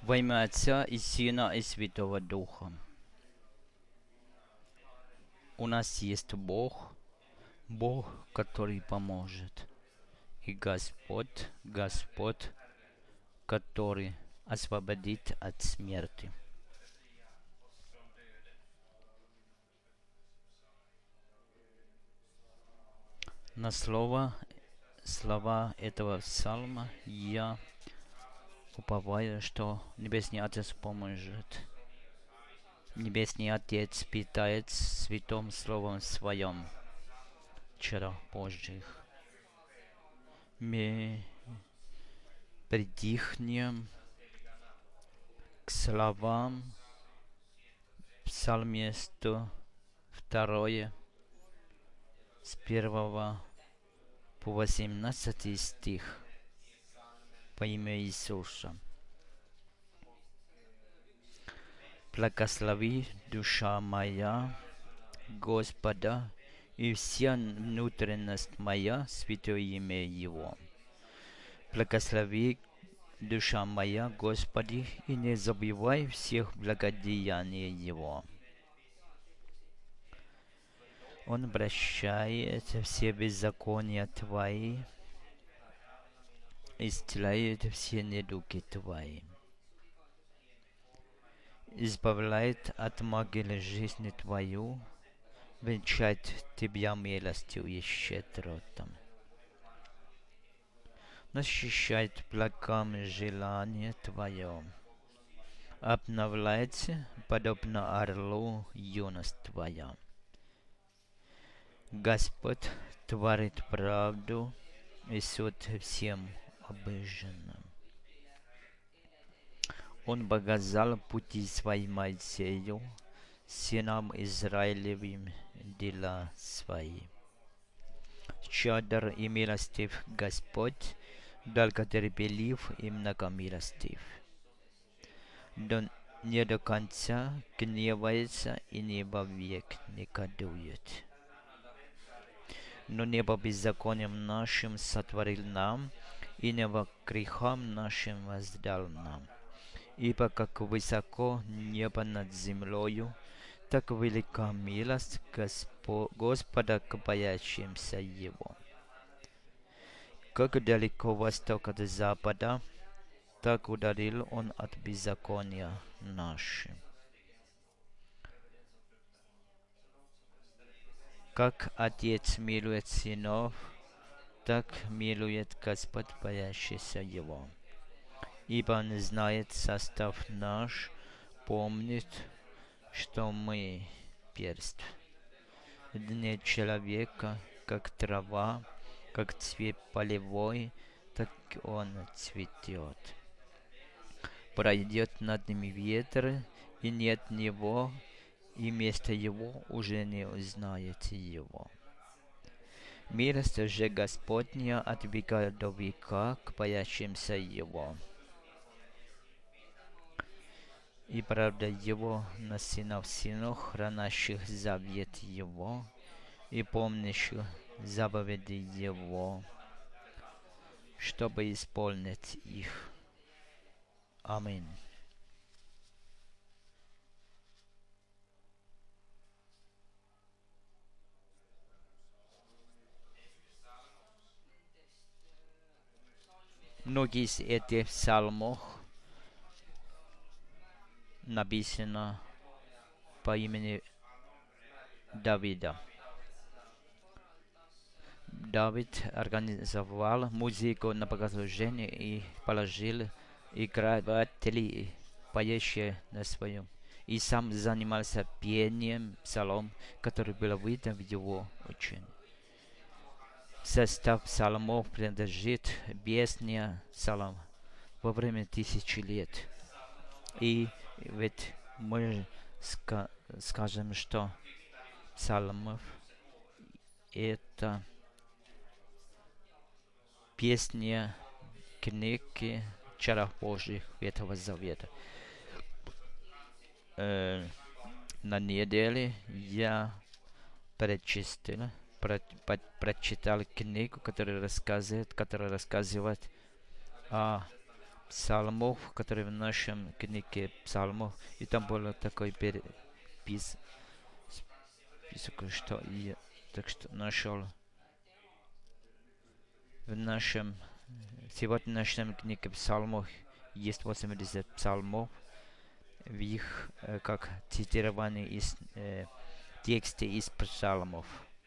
Во имя Отца и Сына и Святого Духа. У нас есть Бог, Бог, который поможет. И Господь, который освободит от смерти. На слова этого псалма я уповаю, что Небесный Отец поможет. Небесный Отец питает святым Словом Своем вчера Божьих. Мы притихнем к словам Псалме 102, с 1 по 18 стих, во имя Иисуса. Благослови, душа моя, Господа, и вся внутренность моя, святое имя Его. Благослови, душа моя, Господи, и не забывай всех благодеяний Его. Он прощает все беззакония Твои, исцеляет все недуги Твои, избавляет от могилы жизни Твою, венчает Тебя милостью и щедротом, насыщает благом желание Твое, обновляется, подобно орлу, юность Твоя. Господь творит правду и суд всем обиженным. Он показал пути свои Моисею, сынам Израилевым дела свои. Щедр и милостив Господь, долготерпелив и многомилостив. Не до конца гневается и не вовек негодует. Но не по беззакониям нашим сотворил нам, и не во грехам нашим воздал нам. Ибо как высоко небо над землею, так велика милость Господа к боящимся Его. Как далеко восток от запада, так удалил Он от беззакония нашим. Как Отец милует сынов, так милует Господь боящийся Его. Ибо Он знает состав наш, помнит, что мы перст. Дни человека, как трава, как цвет полевой, так он цветет. Пройдет над ним ветер, и нет него, и место его уже не узнаете его. Милость же Господня от века до века к боящимся Его. И правда Его на сынов сынов, хранящих завет Его, и помнящих заповеди Его, чтобы исполнить их. Аминь. Многие из этих псалмов написано по имени Давида. Давид организовал музыку на богослужение и положил игрателей, поющие на своем. И сам занимался пением псалом, который был видно в его учении. Состав псалмов принадлежит песня псалом во время тысячи лет. И ведь мы скажем, что псалмов это песня книги Чарах Божьих Ветхого Завета. На неделе я прочитал книгу, которая рассказывает о псалмов, которые в нашем книге псалмов. И там было такой список, что я так что нашел в нашем сегодняшнем книге псалмов есть 80 псалмов в их как цитирование из тексте из псалмов.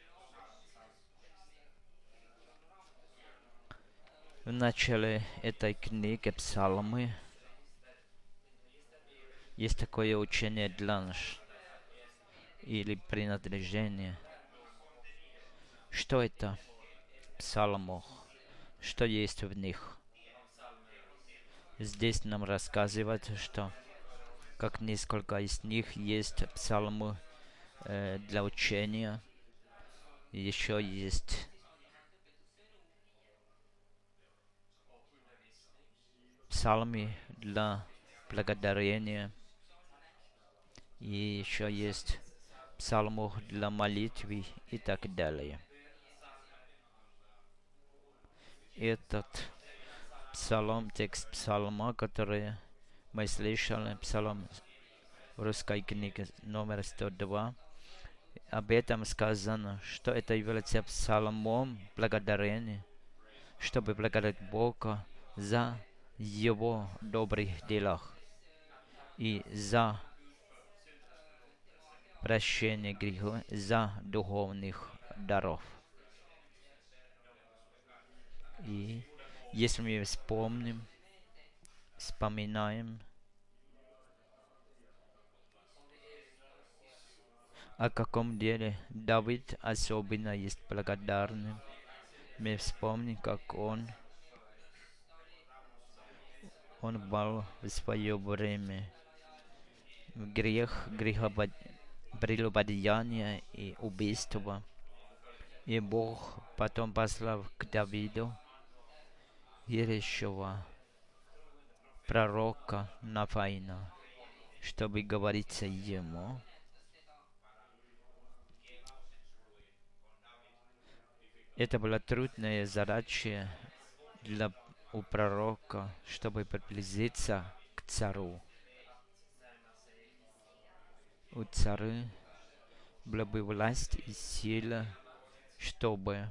В начале этой книги псалмы есть такое учение для нас или принадлежение. Что это псалмов? Что есть в них? Здесь нам рассказывают, что как несколько из них есть псалмы для учения, еще есть псалмы для благодарения, и еще есть псалмы для молитвы и так далее. Этот псалом, текст псалма, который мы слышали, псалом в русской книге номер 102, об этом сказано, что это является псалмом благодарения, чтобы благодарить Бога за Его добрых делах и за прощение грехов, за духовных даров. И если мы вспоминаем, о каком деле Давид особенно есть благодарным, мы вспомним, как он был в свое время в прелюбодеяния и убийства. И Бог потом послал к Давиду верующего пророка Нафаина, чтобы говорить ему. Это была трудная задача у пророка, чтобы приблизиться к царю. У царя была бы власть и сила, чтобы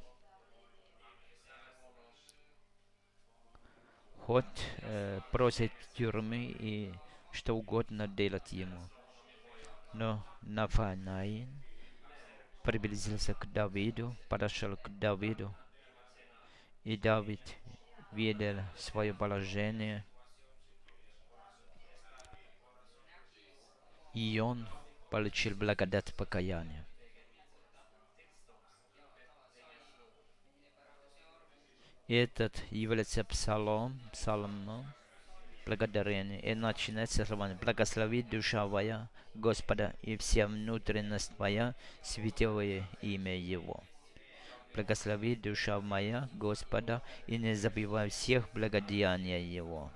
хоть бросить в тюрьмы и что угодно делать ему. Но Нафанаин приблизился к Давиду, подошел к Давиду, и Давид видел свое положение, и он получил благодать покаяния. Этот является псалмом благодарения, и начинается словами: «Благослови душа моя Господа, и вся внутренность моя святое имя Его». Благослови душа моя Господа, и не забывай всех благодеяний Его.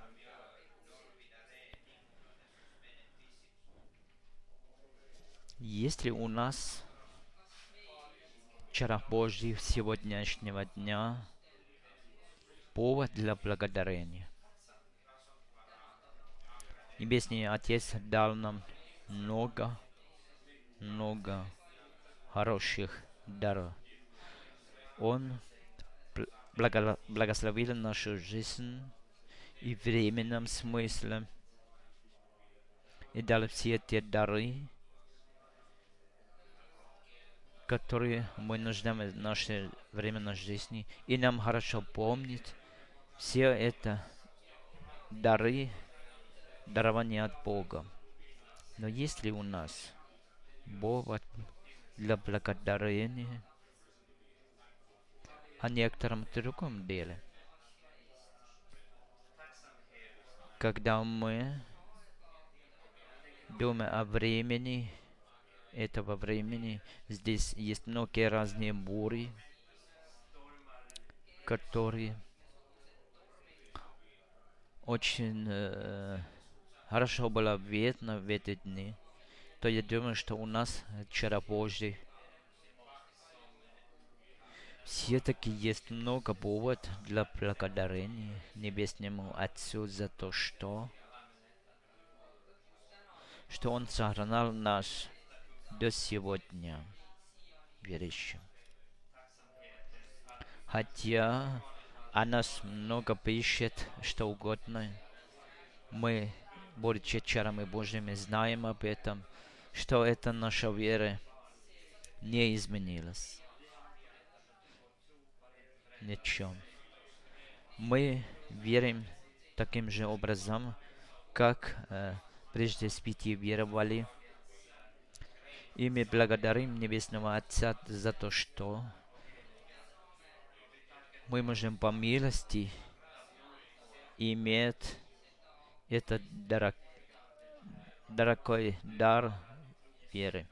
Есть ли у нас в чарах Божьих сегодняшнего дня повод для благодарения? Небесный Отец дал нам много хороших даров. Он благословил нашу жизнь и в временном смысле, и дал все те дары, которые мы нуждаемся в нашей временной жизни. И нам хорошо помнить все это дары, дарования от Бога. Но есть ли у нас повод для благодарения о некотором другом деле? Когда мы думаем о времени, этого времени, здесь есть многие разные бури, которые очень хорошо было видно в эти дни, то я думаю, что у нас вчера позже все-таки есть много повод для благодарения Небесному Отцу за то, что Он сохранил нас до сегодня, верующим. Хотя о нас много пишет, что угодно, мы, будучи чарами Божьими, знаем об этом, что это наша вера не изменилась ничем. Мы верим таким же образом, как прежде святые веровали. И мы благодарим Небесного Отца за то, что мы можем по милости иметь этот дорогой дар веры.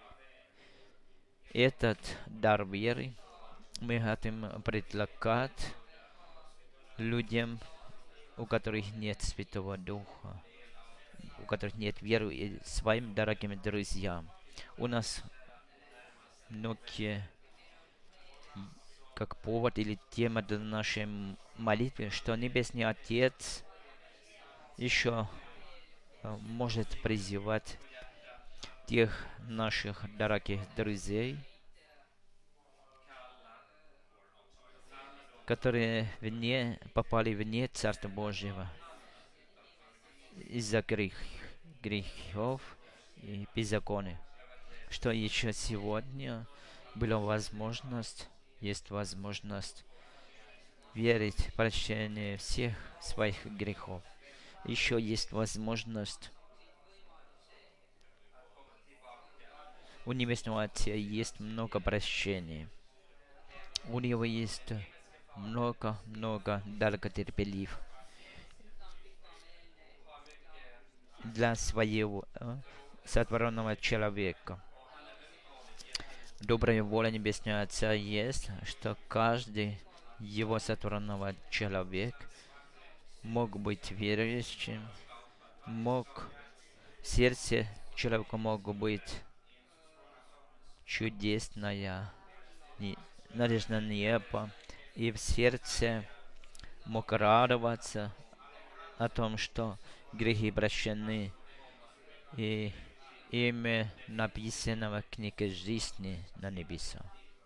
Этот дар веры мы хотим предлагать людям, у которых нет Святого Духа, у которых нет веры, и своим дорогим друзьям. У нас многие как повод или тема для нашей молитвы, что Небесный Отец еще может призывать тех наших дорогих друзей, которые попали вне Царства Божьего из-за грехов и беззакония, что еще сегодня есть возможность верить в прощение всех своих грехов. Еще есть возможность у Небесного Отца есть много прощения. У Него есть много долготерпелив для своего сотворенного человека. Добрая воля Небесного Отца есть, что каждый его сотворенного человек мог быть верующим, в сердце человека мог быть чудесная надежда на небо, и в сердце мог радоваться о том, что грехи прощены, и имя написано в книге жизни на небесах.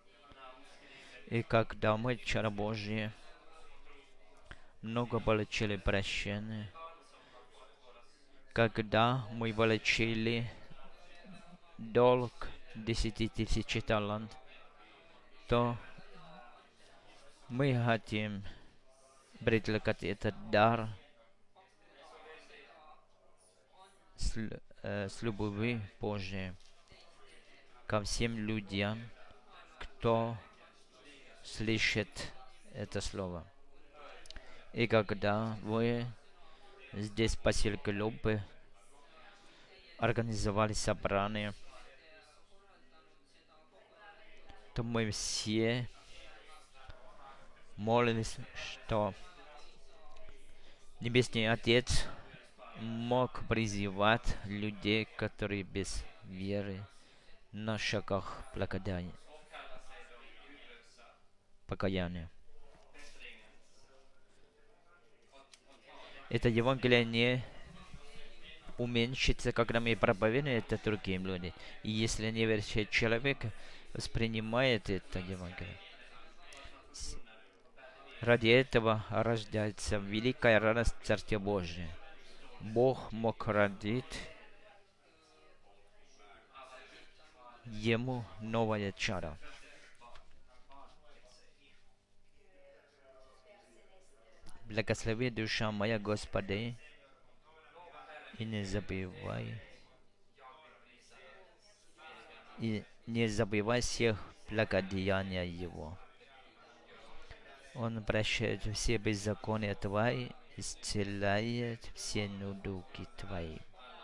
И когда мы, чары Божьи, много получили прощения, когда мы получили долг 10 000 талантов, то мы хотим предлагать этот дар с любовью Божией ко всем людям, кто слышит это слово. И когда вы здесь в поселке Любы организовали собрание, то мы все молились, что Небесный Отец мог призывать людей, которые без веры на шагах покаяния. Это Евангелие не уменьшится, когда мы проповедуем это другим людям. И если неверующий человек воспринимает это Евангелие, ради этого рождается великая радость Царствия Божия. Бог мог родить ему новое чадо. Благослови душа моя Господа, и не забывай всех благодеяния Его. Он прощает все беззакония Твои, исцеляет все недуги Твои.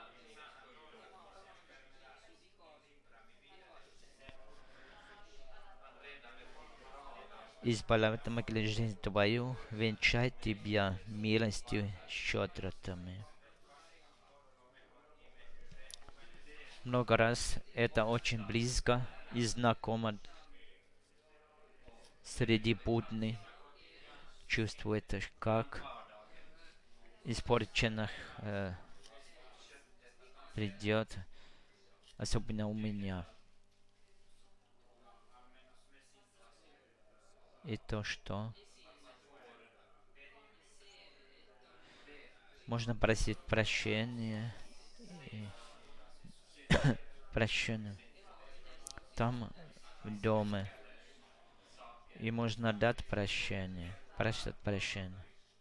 Избавляет жизнь Твою, венчай Тебя милостью щедротами. Много раз это очень близко и знакомо среди будни чувствуете, как испорченных придет, особенно у меня. И то, что можно просить прощения и прощения там, в доме, и можно дать прощение, просить прощения.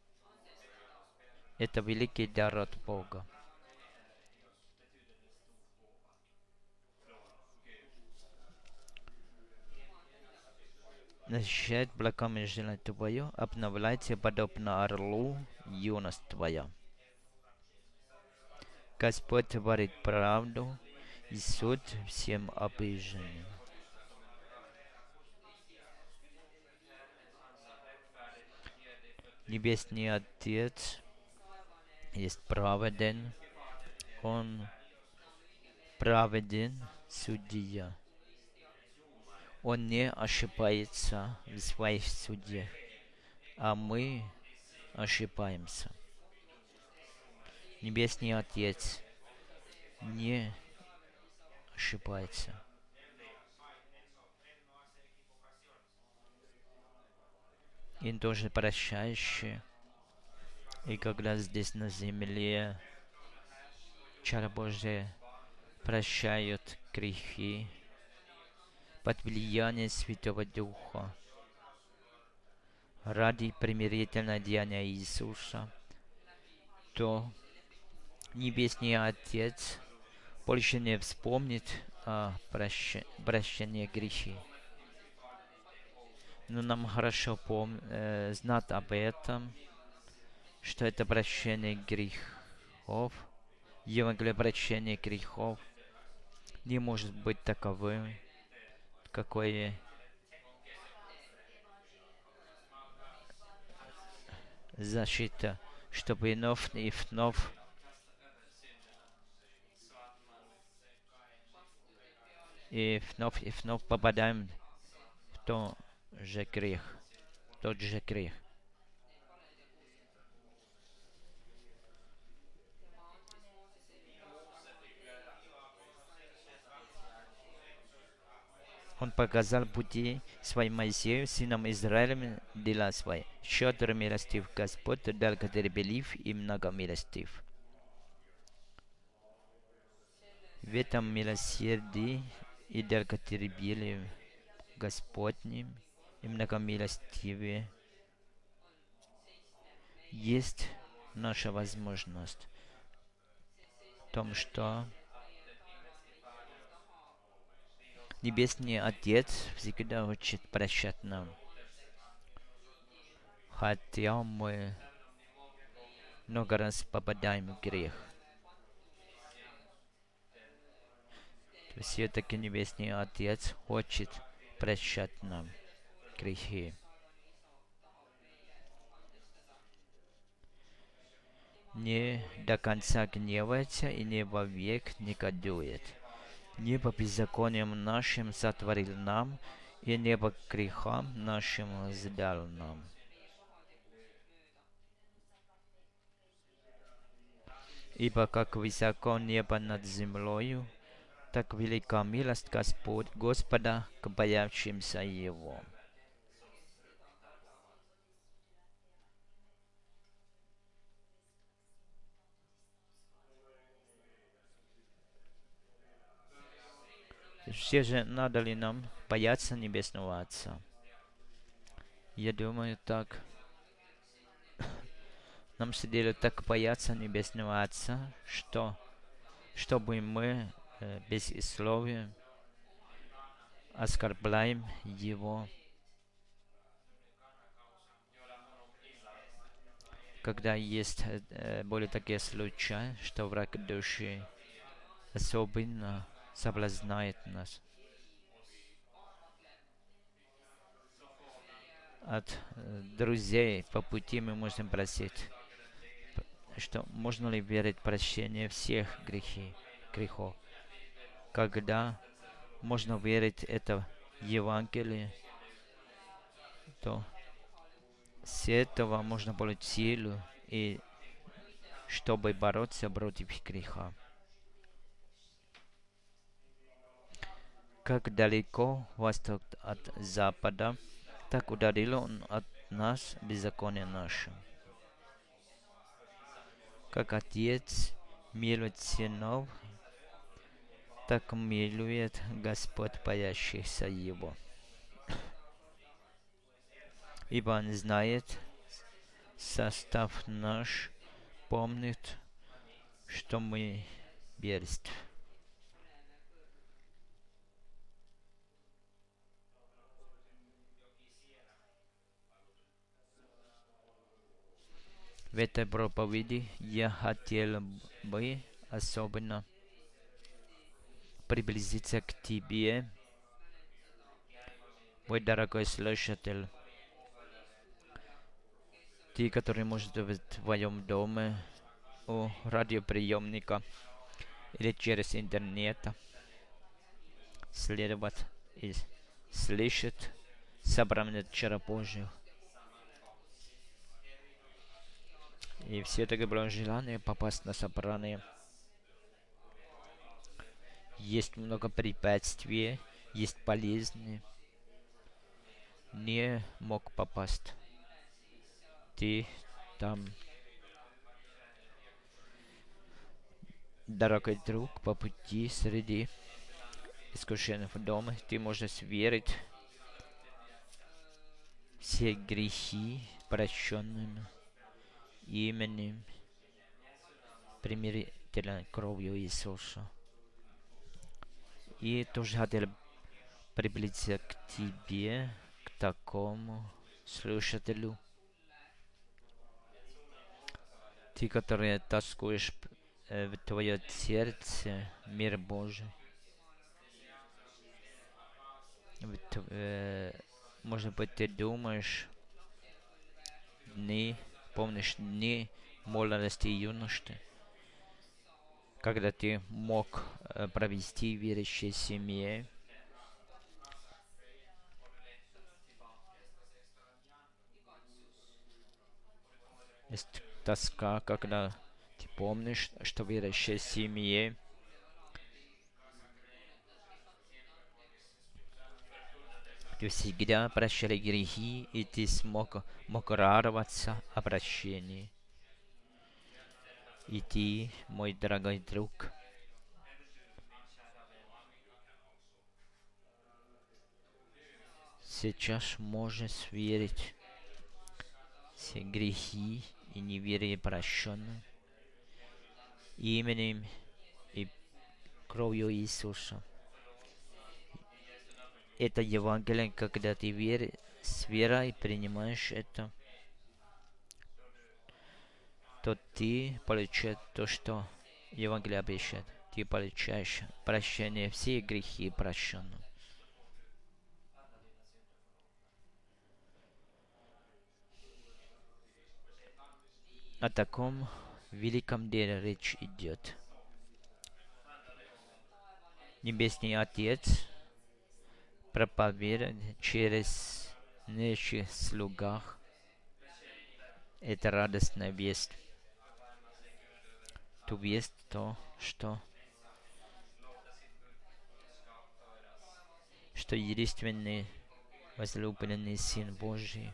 Это великий дар от Бога. Защищает благами желание Твое, обновляйте подобно орлу юность Твоя. Господь творит правду и суд всем обиженным. Небесный Отец есть праведен, Он праведен судья. Он не ошибается в своих судьях, а мы ошибаемся. Небесный Отец не ошибается. И тоже прощающий. И когда здесь на земле чары Божие прощают грехи под влиянием Святого Духа ради примирительного деяния Иисуса, то Небесный Отец больше не вспомнит о прощении грехи. Но нам хорошо знать об этом, что это прощение грехов, Евангелие прощения грехов не может быть таковым, какое защита, чтобы вновь и вновь попадаем в тот же грех, тот же грех. Он показал пути своим Моисею, сынам Израилем, дела свои. Щедр милостив Господь, долготерпелив и многомилостив. В этом милосердии и долготерпелии Господнем и многомилостиве есть наша возможность в том, что Небесный Отец всегда хочет прощать нам, хотя мы много раз попадаем в грех. Все-таки Небесный Отец хочет прощать нам грехи. Не до конца гневается и не вовек негодует. Не по беззакониям нашим сотворил нам, и не по грехам нашим сдал нам. Ибо как высоко небо над землею, так велика милость Господа к боявшимся Его. Все же надо ли нам бояться Небесного Отца? Я думаю так. Нам следует так бояться Небесного Отца, чтобы мы без условия оскорбляем Его, когда есть более такие случаи, что враг души особенно соблазняет нас. От друзей по пути мы можем просить, что можно ли верить в прощение всех грехов, когда можно верить это Евангелие, что с этого можно получить силу, и чтобы бороться против греха. Как далеко восток от запада, так удалил он от нас беззаконие наше. Как Отец милует сынов, так милует Господь боящихся Его. Ибо Он знает состав наш, помнит, что мы берст. В этой проповеди я хотел бы особенно приблизиться к тебе, мой дорогой слушатель. Ты, который может в твоем доме, у радиоприемника или через интернет следовать и слышать собрание Чара Божьего. И все таки было желание попасть на собрание. Есть много препятствий, есть болезни. Не мог попасть. Ты там, дорогой друг, по пути среди искушенных в доме, ты можешь верить все грехи прощенными именем примирительной кровью Иисуса. И тоже хотел приблизиться к тебе, к такому слушателю. Ты, который тоскуешь в твое сердце мир Божий. Может быть, ты думаешь, помнишь дни молодости и юности, когда ты мог провести в верующей семье. Есть тоска, когда ты помнишь, что в верующей семье ты всегда прощали грехи, и ты мог радоваться о прощении. И ты, мой дорогой друг, сейчас можешь верить все грехи и неверие прощенные именем и кровью Иисуса. Это Евангелие, когда ты с верой принимаешь это, то ты получаешь то, что Евангелие обещает. Ты получаешь прощение, все грехи прощены. О таком великом деле речь идет. Небесный Отец проповедует через наших слугах это радостная весть. Ту весть то, что единственный возлюбленный Сын Божий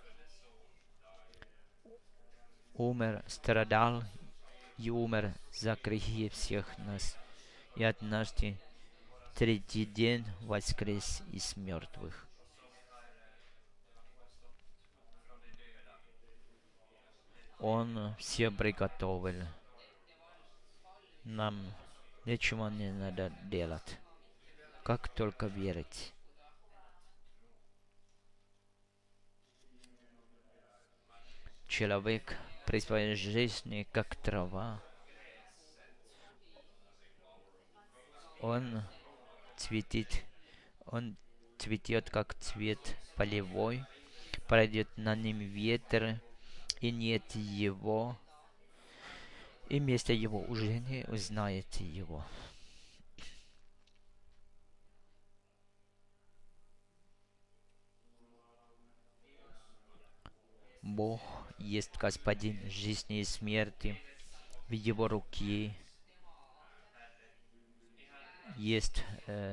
умер, страдал и умер за грехи всех нас, и однажды третий день воскрес из мертвых. Он все приготовил. Нам ничего не надо делать, как только верить. Человек при своей жизни как трава. Он цветет, как цвет полевой, пройдет на ним ветер, и нет его, и место его уже не узнаете его. Бог есть Господин жизни и смерти. В Его руке есть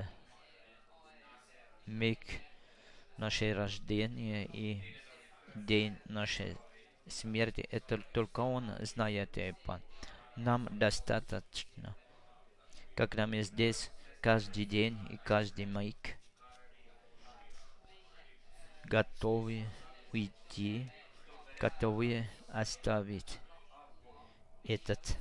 миг наше рождение и день нашей смерти. Это только Он знает это. Нам достаточно, когда мы здесь каждый день и каждый миг готовы уйти, готовы оставить этот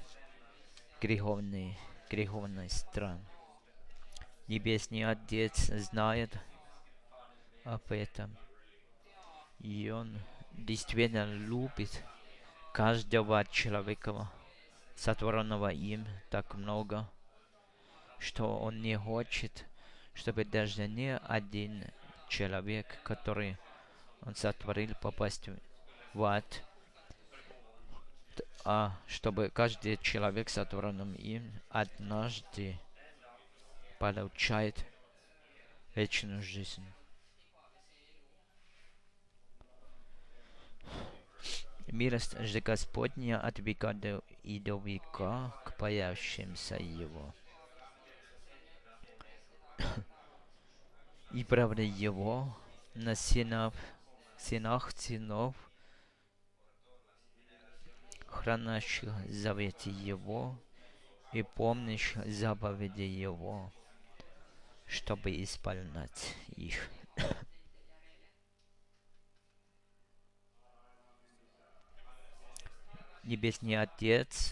греховный стран. Небесный Отец знает об этом, и Он действительно любит каждого человека, сотворенного им так много, что Он не хочет, чтобы даже ни один человек, который Он сотворил, попасть в ад, а чтобы каждый человек, сотворенным им, однажды получает вечную жизнь. Милость же Господня от века и до века к боящимся Его. И правда Его на сынах сынов, хранящих заветы Его и помнящих заповеди Его, чтобы исполнять их. Небесный Отец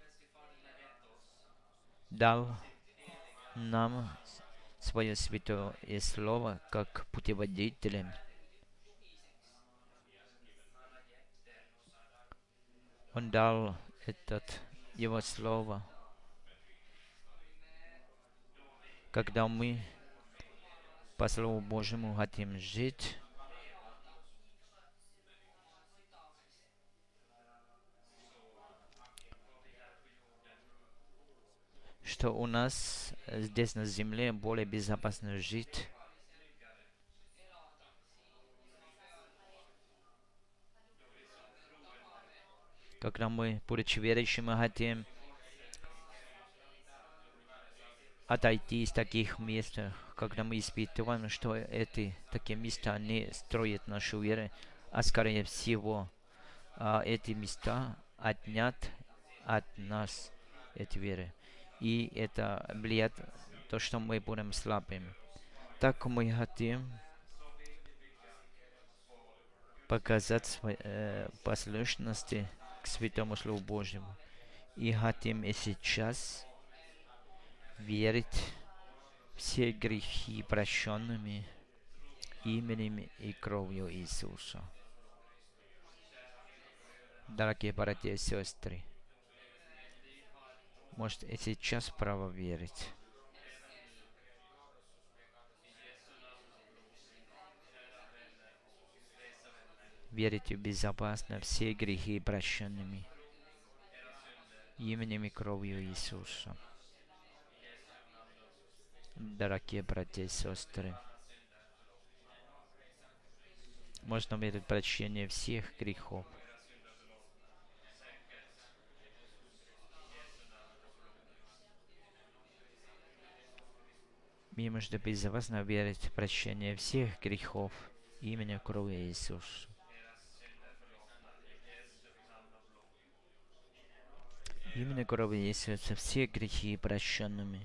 дал нам свое святое слово как путеводителем. Он дал Его слово, когда мы по Слову Божьему хотим жить, что у нас здесь на земле более безопасно жить. Когда мы, будучи верующими, хотим отойти из таких мест, когда мы испытываем, что такие места не строят нашу веру, а скорее всего, эти места отнят от нас эти веры. И это влияет то, что мы будем слабыми. Так мы хотим показать свои послушности к Святому Слову Божьему. И хотим и сейчас верить все грехи прощенными именем и кровью Иисуса. Дорогие братья и сестры, может и сейчас право верить. Верите безопасно все грехи прощенными именем и кровью Иисуса. Дорогие братья и сестры, можно верить в прощение всех грехов. Мы можем безопасно верить в прощение всех грехов именем крови Иисуса. Именно крови Иисуса все грехи прощенными.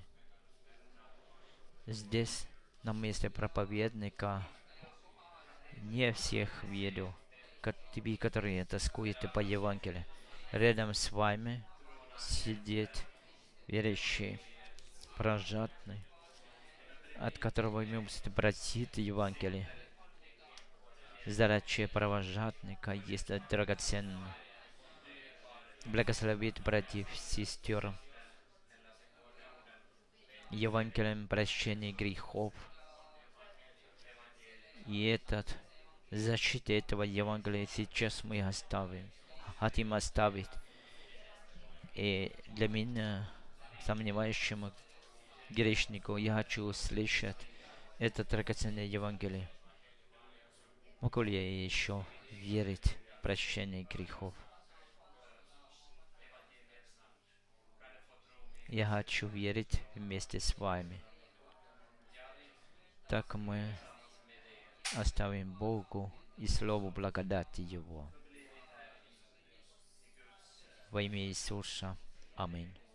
Здесь, на месте проповедника, не всех верю, которые тоскуют по Евангелию. Рядом с вами сидит верующий, прожженный, от которого вы можете просить Евангелие. Здравствуйте, провожатника есть драгоценный. Благословит братьев и сестер Евангелием прощения грехов. И защита этого Евангелия сейчас мы хотим оставить. И для меня, сомневающему грешнику, я хочу услышать это драгоценное Евангелие. Могу ли я еще верить в прощения грехов. Я хочу верить вместе с вами. Так мы оставим Богу и Слову благодати Его. Во имя Иисуса. Аминь.